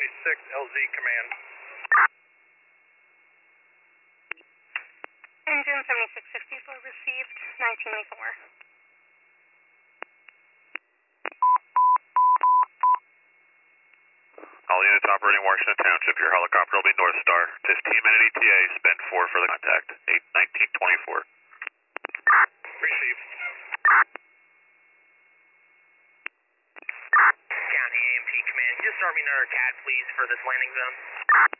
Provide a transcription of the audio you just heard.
LZ command. Engine 7654 received, 1984. All units operating Washington Township, your helicopter will be North Star. 15-minute ETA, spend 4 for the contact. 8-19-24. Received. County AMP command, just start me another CAD please for this landing zone.